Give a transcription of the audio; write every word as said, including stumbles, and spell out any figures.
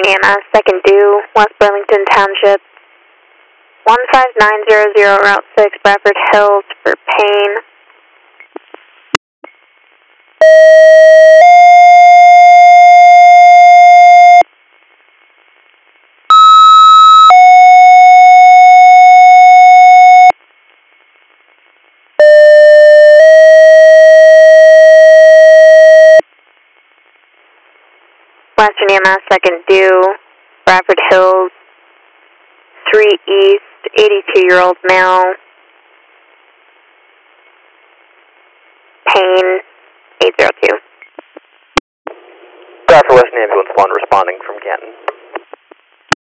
E M S, second due, West Burlington Township, one five nine zero zero, Route six, Bradford Hills for pain. Western E M S, second due, Bradford Hills, three East, eighty-two-year-old male, pain, eight zero two. Bradford Western Ambulance one responding from Canton.